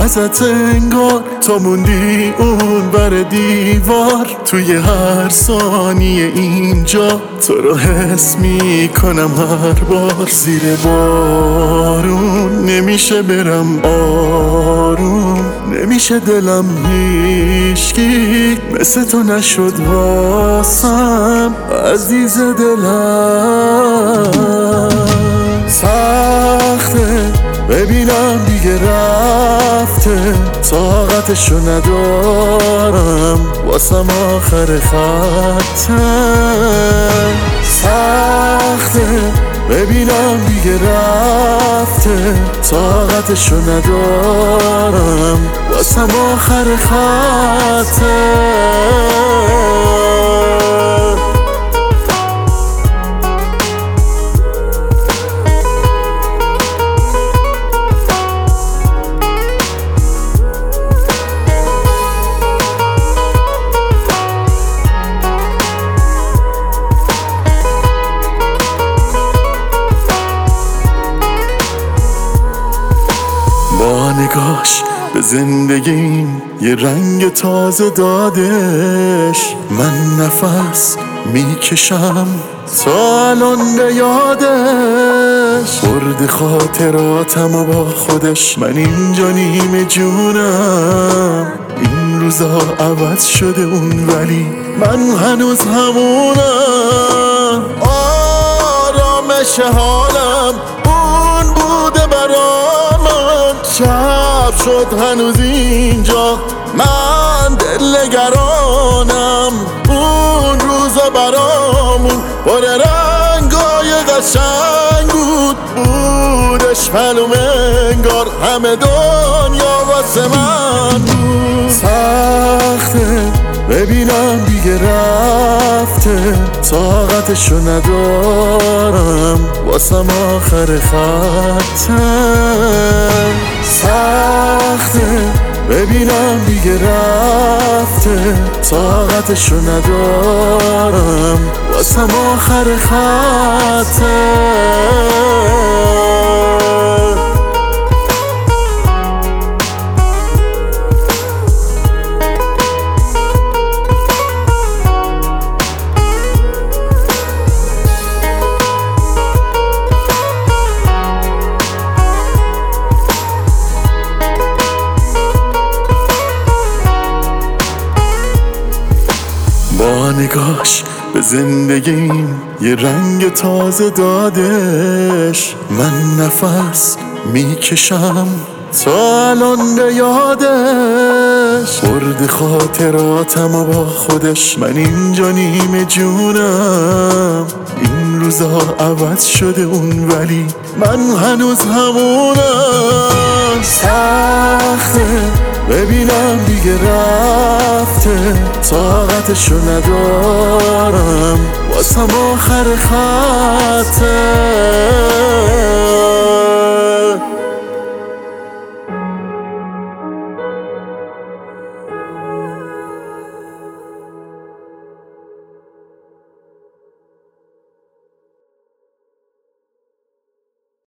ازت انگار تا موندی اون بر دیوار. توی هر ثانیه اینجا تو رو حس میکنم هر بار. زیر بارون نمیشه برم آروم، نمیشه دلم هیچکی مثل تو نشد واسم عزیز دلم. سخته ببینم دیگه رفته، طاقتشو ندارم واسم آخر خطه. سخته ببینم دیگه رفته، طاقتشو ندارم واسم آخر خطه. با نگاش به زندگیم یه رنگ تازه دادش. من نفس میکشم تا الان به یادش. برد خاطراتم و با خودش من اینجا نیمه جونم. این روزا عوض شده اون ولی من هنوز همونم. آرامش حالم اون بوده برام، شب شد هنوز اینجا من دلنگرانم. اون روزا برامون پر رنگای قشنگ بود، بودش معلوم انگار همه دنیا واسه من بود. سخته ببینم دیگه رفته، طاقتشو ندارم واسم آخر خطه. سخته ببینم دیگه رفته، طاقتشو ندارم واسم آخر خطه. با نگاش به زندگیم یه رنگ تازه دادش. من نفس میکشم تا الان به یادش. برد خاطراتم و با خودش من اینجا نیمه جونم. این روزا عوض شده اون ولی من هنوز همونم. سخته ببینم دیگه رفته، طاقتشو ندارم واسم آخر خطه.